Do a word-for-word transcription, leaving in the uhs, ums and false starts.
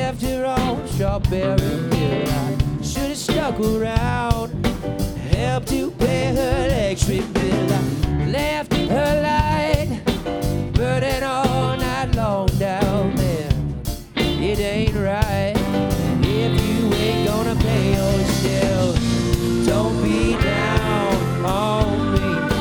left her on Strawberry Hill. I should have stuck around, helped to pay her electric bill. I left her light burning all night long down there. It ain't right.